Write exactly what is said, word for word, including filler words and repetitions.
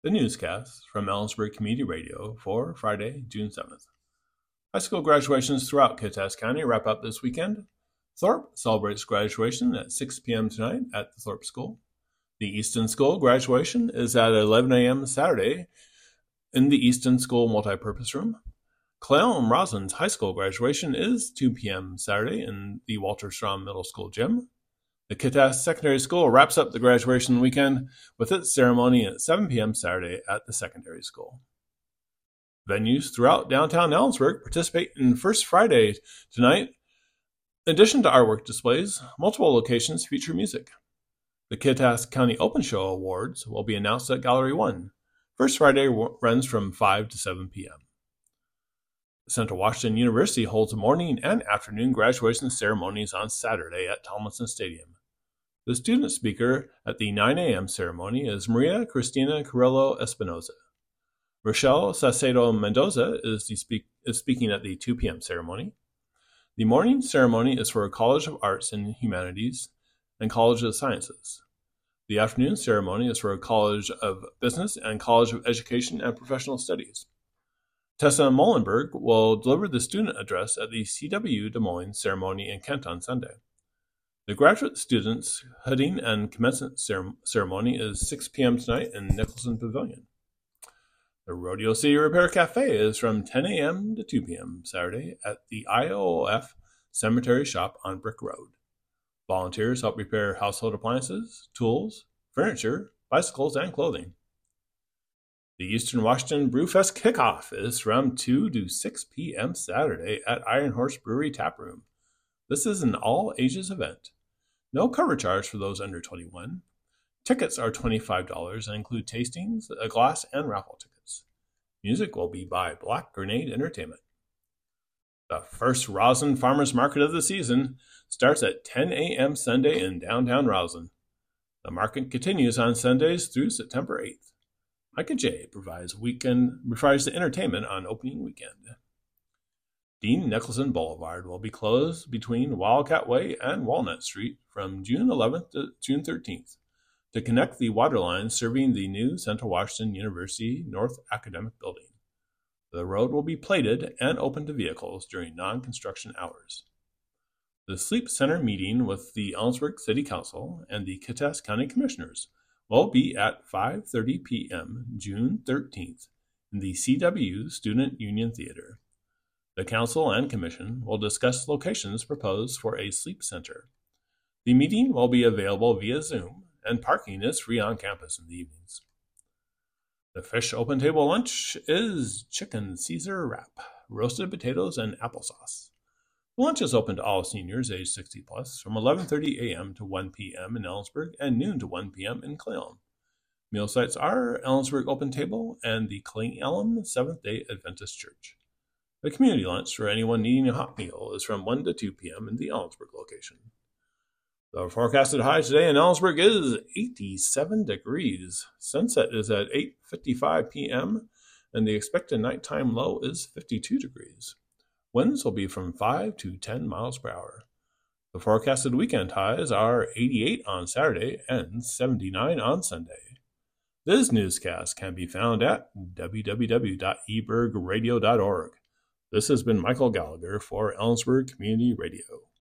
The newscast from Ellensburg Community Radio for Friday, June seventh. High school graduations throughout Kittitas County wrap up this weekend. Thorpe celebrates graduation at six p.m. tonight at the Thorpe School. The Easton School graduation is at eleven a.m. Saturday in the Easton School Multipurpose Room. Clallam Roslyn's high school graduation is two p.m. Saturday in the Walter Strom Middle School gym. The Kittitas Secondary School wraps up the graduation weekend with its ceremony at seven p.m. Saturday at the secondary school. Venues throughout downtown Ellensburg participate in First Friday tonight. In addition to artwork displays, multiple locations feature music. The Kittitas County Open Show Awards will be announced at Gallery one. First Friday runs from five to seven p.m. Central Washington University holds morning and afternoon graduation ceremonies on Saturday at Tomlinson Stadium. The student speaker at the nine a.m. ceremony is Maria Cristina Carrillo Espinoza. Rochelle Sacedo Mendoza is, the speak- is speaking at the two p.m. ceremony. The morning ceremony is for College of Arts and Humanities and College of Sciences. The afternoon ceremony is for College of Business and College of Education and Professional Studies. Tessa Molenberg will deliver the student address at the C W Des Moines ceremony in Kent on Sunday. The graduate students' hooding and commencement ceremony is six p.m. tonight in Nicholson Pavilion. The Rodeo City Repair Cafe is from ten a.m. to two p.m. Saturday at the I O F Cemetery Shop on Brick Road. Volunteers help repair household appliances, tools, furniture, bicycles, and clothing. The Eastern Washington Brewfest kickoff is from two to six p.m. Saturday at Iron Horse Brewery Tap Room. This is an all-ages event. No cover charge for those under twenty-one. Tickets are twenty-five dollars and include tastings, a glass, and raffle tickets. Music will be by Black Grenade Entertainment. The first Roslyn Farmers Market of the season starts at ten a.m. Sunday in downtown Roslyn. The market continues on Sundays through September eighth. Micah J. provides weekend provides the entertainment on opening weekend. Dean Nicholson Boulevard will be closed between Wildcat Way and Walnut Street from June eleventh to June thirteenth to connect the water lines serving the new Central Washington University North Academic Building. The road will be plated and open to vehicles during non-construction hours. The Sleep Center meeting with the Ellensburg City Council and the Kittitas County Commissioners will be at five thirty p.m. June thirteenth in the C W Student Union Theater. The Council and Commission will discuss locations proposed for a sleep center. The meeting will be available via Zoom, and parking is free on campus in the evenings. The Fish Open Table Lunch is chicken Caesar wrap, roasted potatoes, and applesauce. The lunch is open to all seniors age sixty plus from eleven thirty a.m. to one p.m. in Ellensburg and noon to one p.m. in Clallam. Meal sites are Ellensburg Open Table and the Clallam Seventh-day Adventist Church. The community lunch for anyone needing a hot meal is from one to two p.m. in the Ellensburg location. The forecasted high today in Ellensburg is eighty-seven degrees. Sunset is at eight fifty-five p.m. and the expected nighttime low is fifty-two degrees. Winds will be from five to ten miles per hour. The forecasted weekend highs are eighty-eight on Saturday and seventy-nine on Sunday. This newscast can be found at w w w dot e berg radio dot org. This has been Michael Gallagher for Ellensburg Community Radio.